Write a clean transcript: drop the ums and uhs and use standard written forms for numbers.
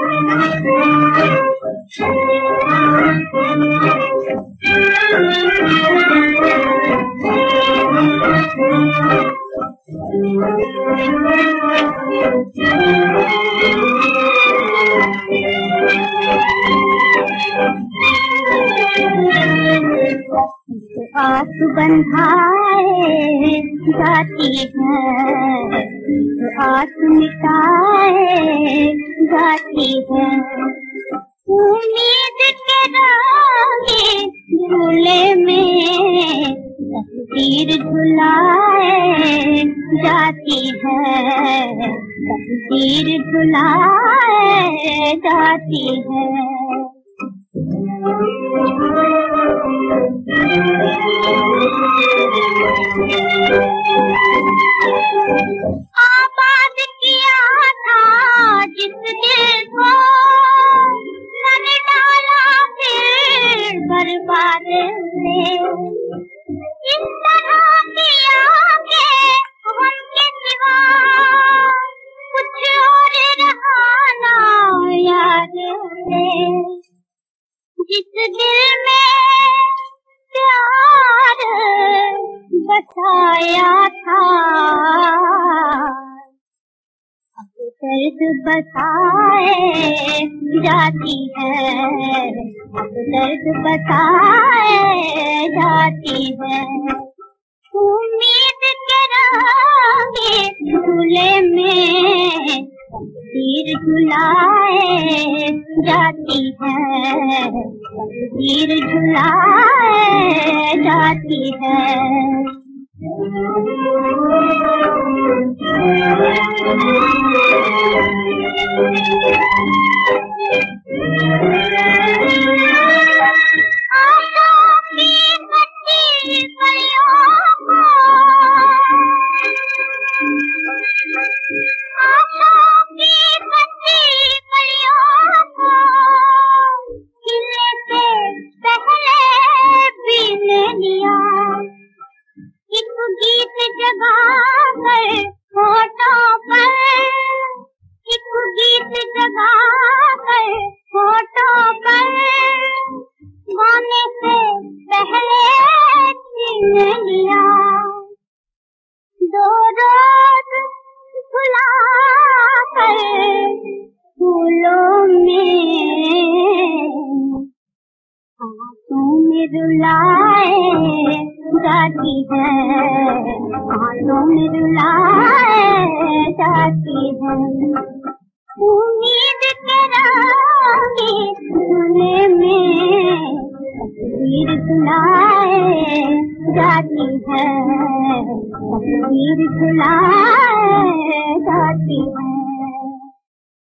आस बंधाए जाती है, आस मिटाए जाती है, उम्मीद के रागे झूले में तकदीर झुलाए जाती है, तकदीर झुलाए जाती है। आबाद किया था जिस दिल को, मैंने डाला फिर बर्बाद में। इस तरह किया के हमके सिवा कुछ और रहा ना याद में। जिस दिल में प्यार बसाया था, अब दर्द बसाए जाती है, अब दर्द बसाए जाती है। उम्मीद के रागे झूले में तकदीर झुलाए जाती है, तकदीर झुलाए जाती है। एक गीत जगा कर होठों पर, एक गीत जगा कर होठों पर, गाने से पहले छीन लिया। दो रोज भुला कर फूलों में आंसू में रुलाए जाती है, आंसू में रुलाए जाती है। उम्मीद के रागे झूले में तकदीर झुलाए जाती है, तकदीर झुलाए जाती है।